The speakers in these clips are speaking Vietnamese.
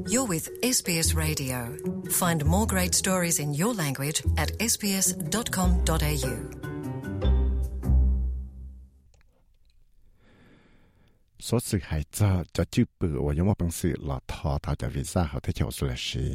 You're with SBS Radio. Find more great stories in your language at sbs.com.au. Số sự hại cho chữ bự và giống một bằng sự là thọ tạo cho visa họ thấy chỗ sự là gì.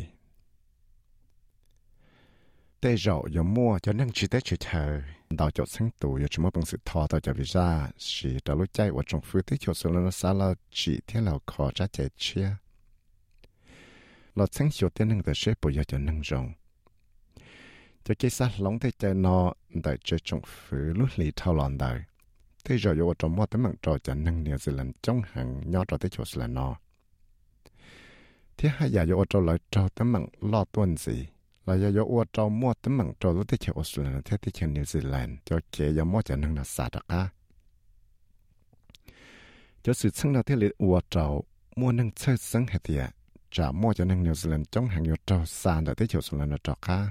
Tê rậu giống mua cho nâng chỉ tế chữ thờ đào cho sáng tù cho một bằng sự thọ tạo cho visa chỉ đã lúc chạy và trong phương thấy chỗ sự là nó xa là chỉ thế là khó ra chạy chia. Là sáng chỗ tên nâng để xếp bộ cho nâng rộng. Cho cái xa lóng thấy chạy nó để chơi trong phương lúc lì thao lòn đời. Thế rồi yo trong một tấm mạng trò cho nâng New Zealand trong hàng nhỏ trò tới chỗ là nó. Thế hai giờ yo trong lại trò tấm mạng lo tuần gì là yo trong một tấm mạng trò tới chỗ là thế tới chỗ New Zealand cho kể yo một cho nâng là xa đặc á. Cho sự sáng nào thế liệt yo trong mua nâng chơi sáng hết tiệt trả một cho nâng New Zealand trong hàng yo trò xa đã tới chỗ là nó trò cá.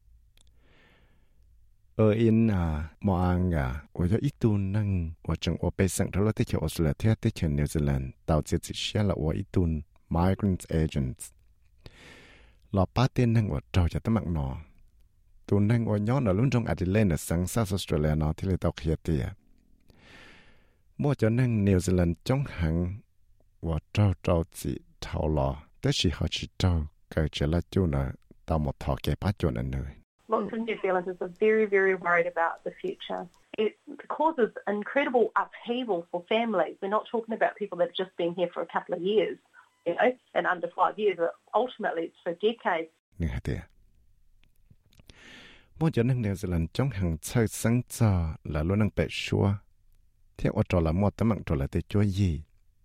In mò ăn我就一度能我正我被上头了在澳大利亚在New Zealand 到这次写了我一度 migrant agents 老八天能我找着他们喏ตัวนึง我ย้อน了รุ่นจงอาทิตย์เล่นสัง South Australia เนาะที่เลยตอกเฮียเตียมั่วจะนั่ง New Zealand จงหังว่าเจ้าจีเท่าหล่อแต่สิเขาจีเจ้าเกิดจะละจูน่ะตามหมดทอแก่ป้าจนอันเลย Lots of New Zealanders are very, very worried about the future. It causes incredible upheaval for families. We're not talking about people that have just been here for a couple of years, you know, and under 5 years. But ultimately, it's for decades. Nè tiệt. Mỗi chỗ New Zealand trong hàng chơi sáng giờ là luôn năng bệ xua. Thế ở chỗ là một tấm mạng chỗ là để cho gì?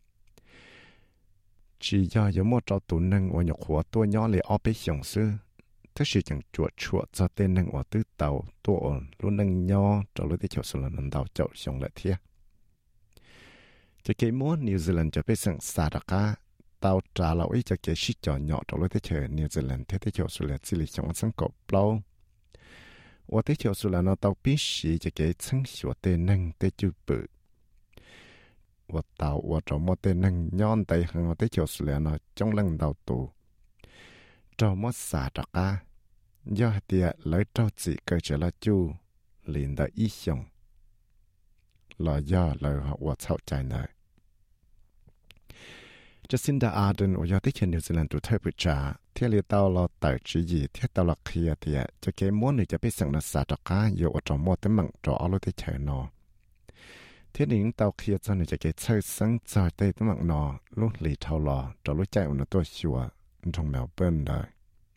Chỉ do có một chỗ tụ năng ở nhọc hóa tôi nhỏ để ở bên sống sư. Thế sự chẳng chuột cho tên nâng ở tư tàu tổ luôn nâng nho cho lúc tới chỗ sự là nâng tàu chậu xong lại thiệt. Cho cái muốn New Zealand cho biết rằng xa đặc á tàu trả lão ý cho cái shit cho nhỏ cho lúc tới chỗ New Zealand thế tới chỗ sự là chỉ lý xong sáng cột lâu. Ở tới chỗ sự là nó tàu biết gì cho cái sáng sửa tên nâng tới chú bự. Ở tàu ở trong một tên nâng nhon tay hàng ở tới chỗ sự là nó trong lần tàu tù. Trò mất xa đặc á, do tiệt lấy trò chỉ cơ chế là chú, liền đã ý xong. Là do lời họ hoạt sạo chạy nơi. Jacinda Ardern ở do tích hình New Zealand tụ thời bự trả, thiết lý tao là tờ chỉ gì thiết tao là khía tiệt, cho cái muốn người cho biết rằng là xa đặc á, dù ở trong một tấm mạng trò ở lối tới trời nó. Thiết lý tao khía cho người cho cái chơi sáng trời tới tấm mạng nó, lúc lì thao lò, trò lúc chạy của nó tôi xua. Trong Melbourne đời.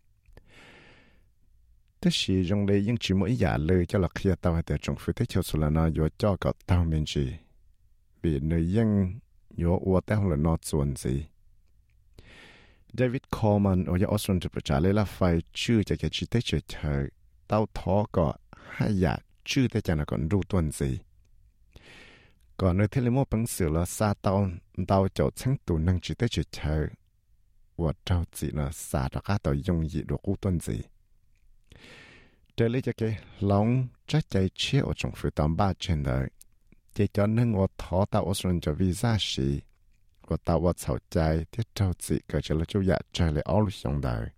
Thế thì trong đây những chỉ mỗi giả lời cho là khi tao hay để trong phía thế châu là nó có cho có tao mình gì. Vì nơi dân có ua tao là nó chuẩn gì. David Coleman ở nhà Australia cho trả lời là phải chưa cho cái chi tiết chơi chơi tao thó có hai giả chưa tới cho nó còn ru tuần gì. Còn nơi thế là một bằng sự là xa tao cho sáng tù năng chi tiết chơi chơi. 我着急了，啥大家都容易落孤盾子。这里这个龙这在切我从福当八千的，这叫能我逃到我顺着 visa 时，我到我草在这着急个这了就也这里奥路上的。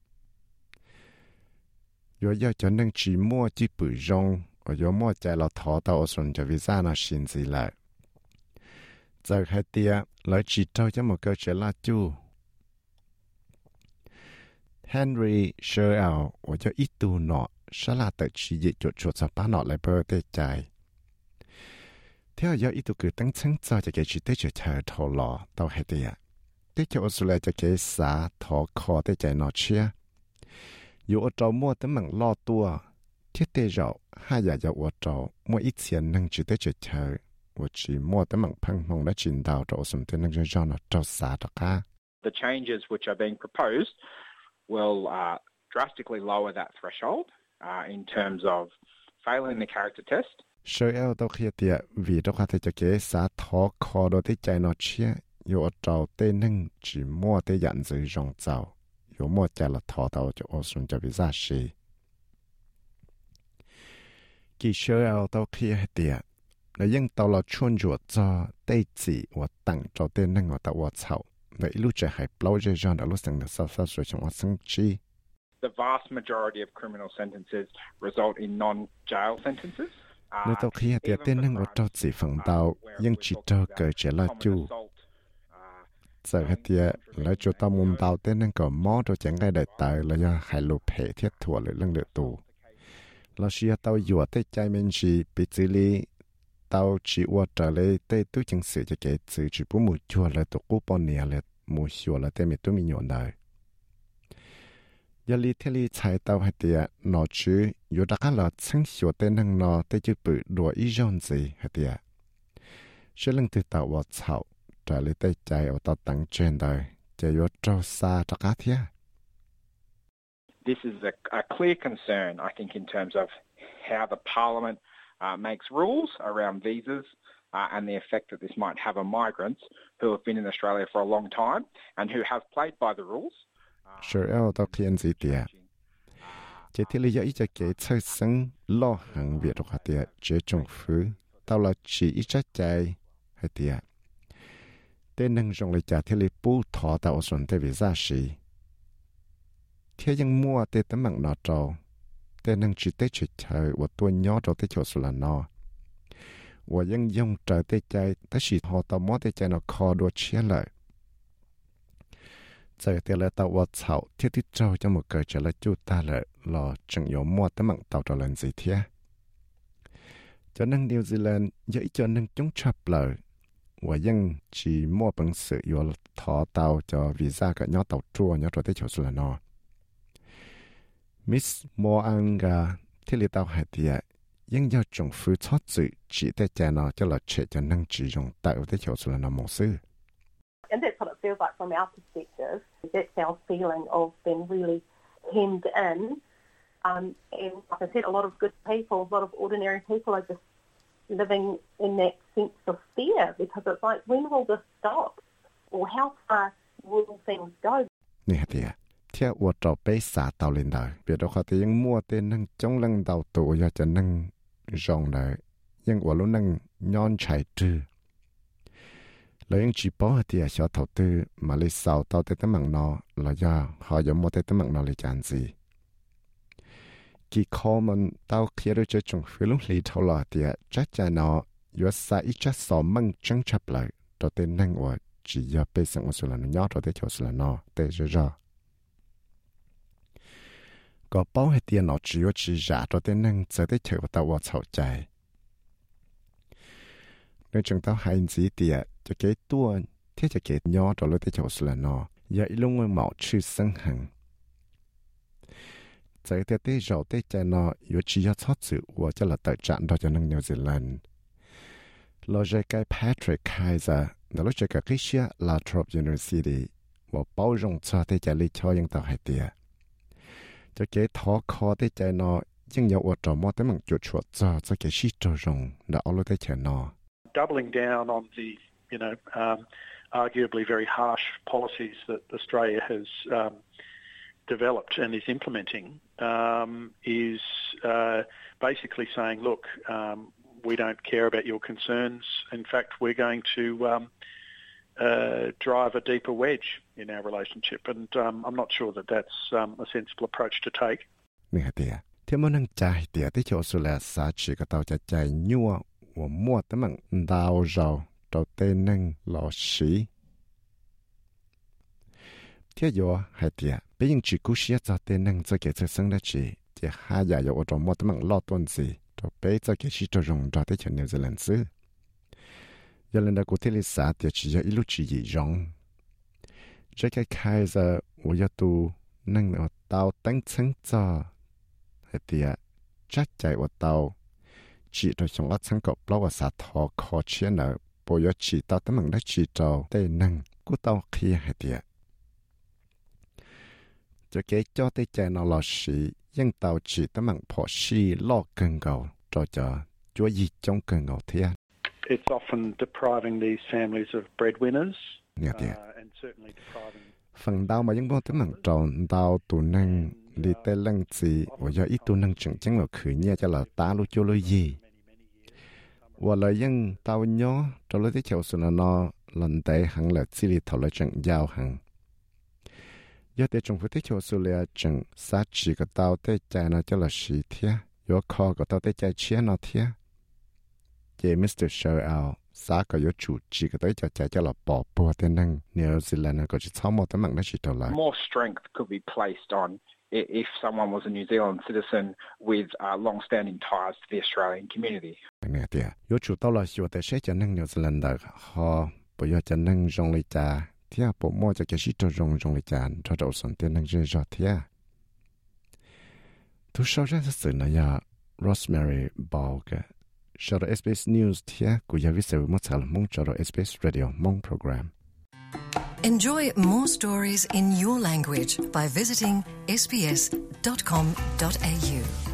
我要叫能只摸几不用，我要摸在了逃到我顺着 visa 那心子来。在海底来只着这么个这了就。Henry Sherrill 我就一度nọ sẽ là tự chỉ dạy chuột cho ba nọ lại bơ tê chạy. Theo giờ ít cứ tăng chân cho cái chỉ tê chờ chờ thầu lò tao hay tiệt. Tê cho Australia cho cái xã thọ khó tê chạy nọ chia. Dù ở trâu mua tấm bằng lo tua, thiết tê rậu hai giờ giờ ở trâu mua ít tiền nâng chỉ tê chờ chờ. 我只摸tấm bằng phăng mong đã trình tạo trâu xâm tê nâng cho nó trâu xã đặc á. The changes which are being proposed will drastically lower that threshold in terms of failing the character test. Sherrill đâu khi tiệt vì đó có thể cho cái xã thọ khó đó tới chạy nó chia,有找tên nâng chỉ mua tới nhận giới rong giàu, có mua chạy là thọ tàu cho ô xuân cho bị ra xì. Kỳ Sherrill đâu khi tiệt là dân tàu là chuyên ruột cho tây chỉ và tặng cho tên nâng và tàu và chậu để lúc trẻ hay bao giờ cho nó lúc sang được sao rồi trong họ sinh chi. The vast majority of criminal sentences result in non-jail sentences. Nếu tao khi thì tên năng ở trong chỉ phần đầu, nhưng chỉ cho cởi trở lại chu. Giờ thì lấy cho tao muốn tao tên năng có mó cho chẳng ai đại tài là do hai lục hệ thiết thua lại lưng được tù. Là khi tao dùa tới trái mình chỉ bị xử lý, tao chỉ qua trở lại tới tôi chẳng sự cho cái sự chỉ bố một chua là tụ cú bọn nè là một chua là tên mình tôi mình nhộn đời. Giờ lý thế lý chạy tao hay tiệt nó chứ, dù đã là chẳng hiểu tên năng nó tới chứ bự đùa ý dọn gì hay tiệt. Sẽ lần từ tao vào chậu, trở lại tới chạy ở tao tăng trên đời, chạy vô trâu xa cho cá thiệt. This is a clear concern, I think, in terms of how the Parliament makes rules around visas and the effect that this might have on migrants who have been in Australia for a long time and who have played by the rules. Sure, tao khiên gì tiệt. Chỉ thì lý do ý cho cái chơi sân lo hàng việc của tiệt chế trong phủ, tao là chỉ ý cho chạy hay tiệt. Tên năng dùng lời trả thì lý bù thọ tao xuân tới vì giá sĩ. Thế nhưng mua tên tấm bằng nó trâu, tên năng chỉ tới chuyện chơi và tôi nhớ trâu tới chỗ số là nó. Và nhưng dùng trời tới chạy, tới chỉ họ tao mót tới chạy nó khó đua chia lại. Giờ thì là tao vào chậu, thiết tí trâu cho một cờ trở lại chú ta lại là chẳng yếu mua tấm bằng tàu trò lần gì thế. Cho nên New Zealand dễ cho nên chúng chấp lời. Và nhưng chỉ mua bằng sự yếu thọ tàu cho visa cả nhỏ tàu chua nhỏ trò tới chỗ số là nó. Miss Moanga thì lý tao hãy tiệt, nhưng do trong phủ thoát sự chỉ tới chạy nó cho là trẻ cho năng chỉ dùng tạo tới chỗ số là nó một sư. And that's what it feels like from our perspective. That's our feeling of being really hemmed in. And like I said, a lot of good people, a lot of ordinary people are just living in that sense of fear because it's like, when will this stop? Or how far will things go? Nè tiệt. Theo của trò bế xả tàu lên đời, việc đó khó tiếng mua tên nâng trong lưng tàu tụ do cho nâng rộng đời, nhưng của lúc nâng nhon chạy trừ. Lời những chỉ bó thì ở thầu tư mà lấy sau tàu tới tấm bằng nó là do họ giống mua tới tấm bằng nó lấy chẳng gì. Khi khó mình tàu kia đôi chơi trong phía lúc lý thâu lò thì chắc chắn nó yếu xa ít chắc xó măng chân chấp lại, trò tên nâng của chỉ do bế sẵn của sự là nó nhó trò tới chỗ sự là nó tê rơ. Có bao hết tiền nó chỉ có chỉ giả cho tên năng giờ tới chờ vào tàu vào chậu chạy. Nếu chúng ta hay gì tiệt cho cái tua thế cho cái nhỏ cho lấy tới chỗ là nó giờ lúc mà mạo chữ sinh hành. Giờ tới tới rồi tới chạy nó yếu chỉ có thoát sự và cho là tự trạng đó cho năng New Zealand. Lo giờ cái Patrick Kaiser nó lúc chơi cái xia La Trobe University và bao rộng cho tới chạy lý cho những tàu hay tiệt. Cho cái thọ khó tới chạy nó nhưng nhiều ở trong mọi tấm chuột chuột cho cái sĩ trò rồng đã ở tới chạy nó. Doubling down on the, arguably very harsh policies that Australia has developed and is implementing is basically saying, look, we don't care about your concerns. In fact, we're going to drive a deeper wedge in our relationship, and I'm not sure that that's a sensible approach to take. Nè tiệt, thế mà năng chạy tiệt tới chỗ số là xã chỉ có tàu chạy nhua và mua tấm bằng đào rau trâu tên năng lò xí. Thế giờ hay tiệt, bây giờ chỉ cố xí cho tên năng cho cái thực sinh đó chỉ hai giờ ở trong mua tấm bằng lò tuần gì, rồi bây giờ cái xí trâu rồng cho tới chỗ New Zealand xứ. Giờ lần đầu của thế lịch xã thì chỉ có ít lúc chỉ gì rong. Cho cái khai giờ của gia tu năng ở tàu tăng chân cho thì chắc chạy ở tàu chỉ cho chúng ta sang cọp lâu và xã thọ khó chiến ở bộ giờ chỉ tàu tấm bằng đất chỉ trâu tây năng của tàu kia hay thì cho cái cho tây chạy nó là sĩ nhưng tàu chỉ tấm bằng phò sĩ lo cần cầu cho chúa gì trong cần cầu thế. It's often depriving these families of breadwinners, and certainly depriving. Phần đau mà những bố tấm bằng tròn đau tù năng đi tê lăng gì và do ít tù năng chẳng chẳng là khử nha cho là ta lúc gì. Và lời dân tao nhớ cho lấy tới chậu sự là nó lần tới hẳn là chỉ lý thảo lại chẳng giao hẳn. Do thế trong phút thích Australia chẳng sát chỉ có tao tới chạy nó cho là sĩ thiết, do khó có tao tới chạy chia nó thiết. Chế Mr. Show out, xã có yếu chủ chỉ có tới chạy cho là bỏ bùa tên năng, New Zealand có chỉ sáu một tấm mạng nó chỉ trở lại. More strength could be placed on if someone was a New Zealand citizen with long-standing ties to the Australian community. Nè tiệt, yếu chủ tao là xíu tới sẽ cho năng New Zealand đó, họ bây giờ cho năng rong lý cha, thì bộ mua cho cái gì cho rong lý cha, cho đầu sản tiền năng dễ cho thì. Thu sau ra sự này là Rosemary Ball cái. Cho SBS News thì của giáo viên sẽ mất sẵn mong cho SBS Radio mong program. Enjoy more stories in your language by visiting sbs.com.au.